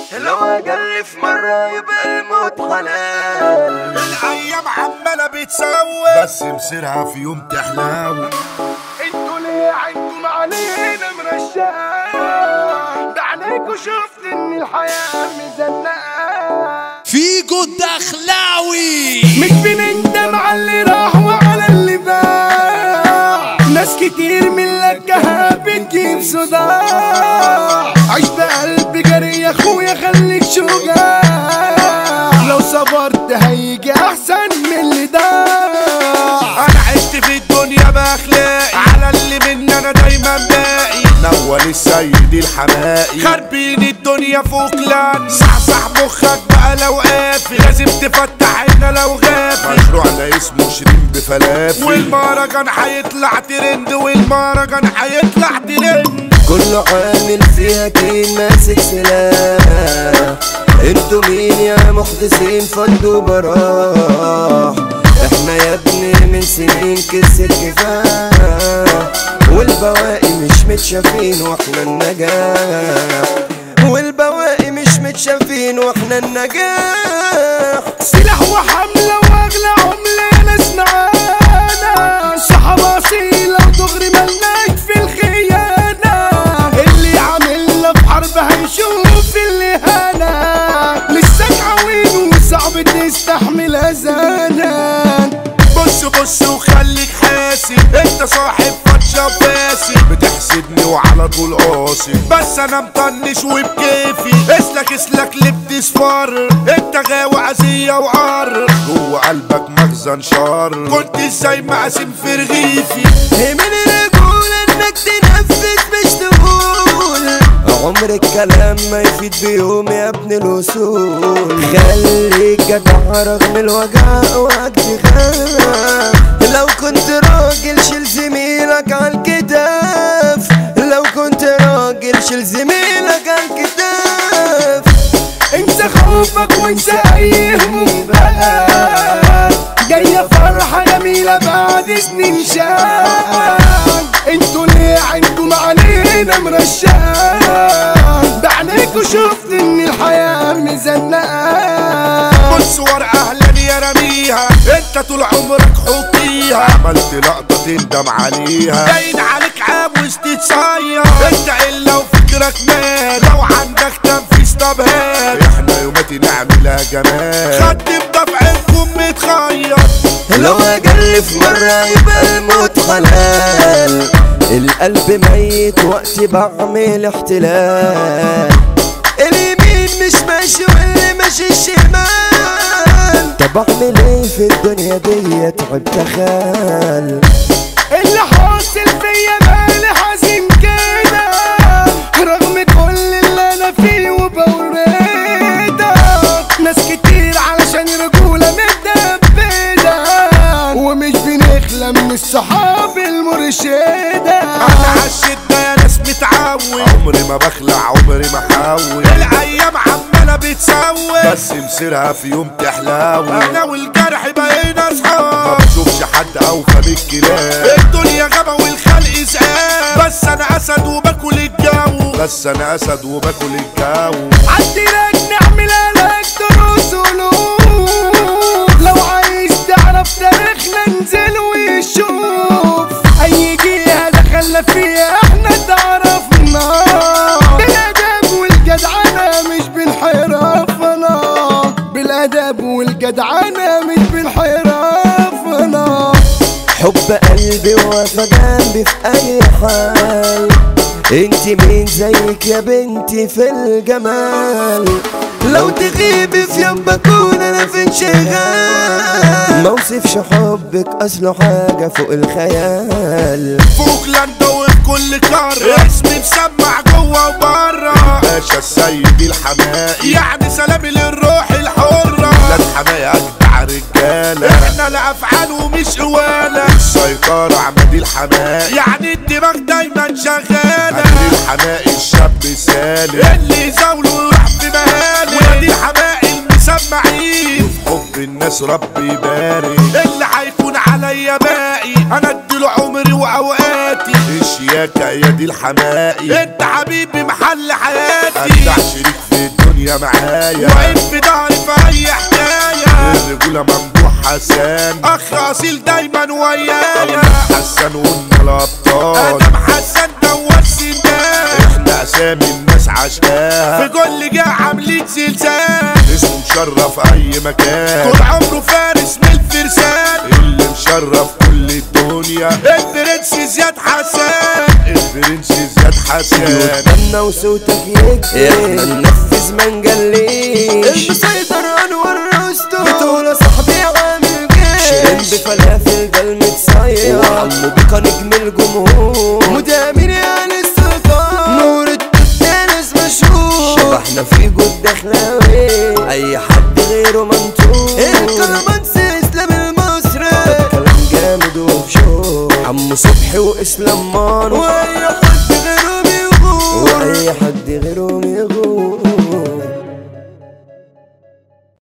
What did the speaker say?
لو اجل في مرة يبقى الموت حلال. الايام عمالة بتسوي بس مصيرها في يوم تحلاوي. انتوا ليه عندكم علينا مرشقة؟ ده عليكوا شفت ان الحياة مزنقة. فيجو الدخلاوي مش بنندم على اللي راح وعلى اللي باع. ناس كتير من لكها بتجيب صداع. عيش بقلب جري يا اخويا خليك شجاع. لو صبرت هيجي احسن من اللي ضاع. انا عشت في الدنيا باخلاقي على اللي مني انا دايما باقي. نول السيد الحمائي خاربين الدنيا فوق لان صحصح مخك بقى لو قافي. لازم تفتح عينا لو غافي. مشروعنا اسمه شيرين بفلافل. والمهرجان هيطلع ترند والمهرجان هيطلع ترند. كله عامل فيها كين ماسك سلاح. انتوا مين يا محدثين فضوا براح؟ احنا يا ابني من سنين كسر كفاح. والبواقي مش متشافين واحنا النجاح. والبواقي مش متشافين واحنا النجاح. سلاح وحملة واغلى عملة ناس معانا. صحاب اصيلة وتغري ملناش في الخيانة. اللي عاملنا في حرب هيشوف اللي هنا. لسه عوين وصعب تستحمل اذانا. بص وخليك حاسب انت صاحب فتشة فاسي. بتحسدني وعلى طول قاسي. بس انا مطنش وبكيفي. اسلك اللي بتصفر. انت غاوي عزية وعر. جوه قلبك مخزن شر. كنت ازاي مقاسم في رغيفي. من الرجولة انك تنفذ مش تقول. عمر الكلام ما يفيد بيوم يا ابن الوصول. خليك جدع رغم الوجع اوعك تخاف. لو كنت راجل شيل زميلك عالكتاف. لو كنت راجل شيل زميلك عالكتاف. انسى خوفك وانسى اي هموم بقى. جاية فرحة جميلة بعد سنين شان. انتوا ليه عندكم علينا مرشان؟ بعينيكوا شفت ان الحياة مزنقة. بص ورا اهلا يا رميها. انت طول عمرك حطيها. عملت لقطة تندم عليها. باين عليك عاوز تتصير. انت الا وفكرك مال. لو عندك تنفيذ طب هات. احنا يوماتي نعملها جمال. خدم دفعكم متخير. لو اجل في مرة يبقى الموت حلال. القلب ميت وقت بعمل احتلال. اليمين مش ماشي واللي ماشي الشمال. طب اعمل ايه في الدنيا دي تعبت خال. اللي حاصل فيا بالي حزين كده. رغم كل اللي انا فيه وبوريده. ناس كتير علشان رجولة متدبدة. ومش بنخلى من الصحاب المرشدة. انا عالشدة يا ناس متعود. عمري ما بخلع عمري ما حاول. الايام عمالة بتسوي بس مصيرها في يوم تحلاوي. انا والجرح بقينا ما اصحاب. بشوفش حد اوفى من الكلاب. الدنيا غابة والخلق زقاب. بس انا اسد وباكل الجو. بس انا اسد وباكل الجو. عالديرك نعملها لك دروس ولوم. لو عايز تعرف تاريخنا انزل وشوف. اي جهة دخلنا فيها احنا تعرفنا. بالادب والجدعنة مش بالحرافنا. بالادب والجدعنة مش بالحرافنا. حب قلبي ووفا جنبي في اي حال. انت مين زيك يا بنتي في الجمال. لو تغيبي في يوم بكون انا في انشغال. موصفش حبك اصله حاجة فوق الخيال. فوق لندا وفي كل قارة. اسمي مسمع جوه وبره. باشا السيد الحمائي. يعني سلامي للروح الحرة. ولاد حماية اجدع رجالة. احنا لأفعال ومش قوالة. السيطرة عماد الحمائي. يعني الدماغ دايما شغالة. عماد الحمائي الشاب سالم. اللي يزاوله ويروح في مهالة. ولاد الحمائي المسمعين. حب الناس ربي يبارك. اللي هيكون عليا باقي انا اديله عمري واوقاتي. الشياكة يا دي الحمائي. انت حبيبي محل حياتي. اجدع شريك في الدنيا الدنيا معايا، واقف في ضهري في اي حكاية، الرجولة ممدوح حسان، اخ اصيل دايما ويايا، حسان قلنا الابطال، ادم حسن دوس الناس، احنا اسامي الناس عشقاها، في كل جهة عاملين زلزال، اسمه مشرف اي مكان، طول عمره فارس من الفرسان، اللي مشرف كل الدنيا، البرنس زياد حسن، البرنس زياد حسان. قدامنا وصوتك يكفي، احنا ننفذ ما نجليش، المسيطر انور رستم، بطولة صاحبي عامل جيش، شيرين بفلافل ده المتصير، وعمو بيكا نجم الجمهور، مدامين يا السلطان، نور التنس مشهور، شبحنا في جود دخلاوي، اي حد غيره منطور، الكلامانسي اسلام المصري، كلام جامد وبشوق، عمو صبحي واسلام مانو، واي حد غيرهم يغور، واي حد غيرهم يغور.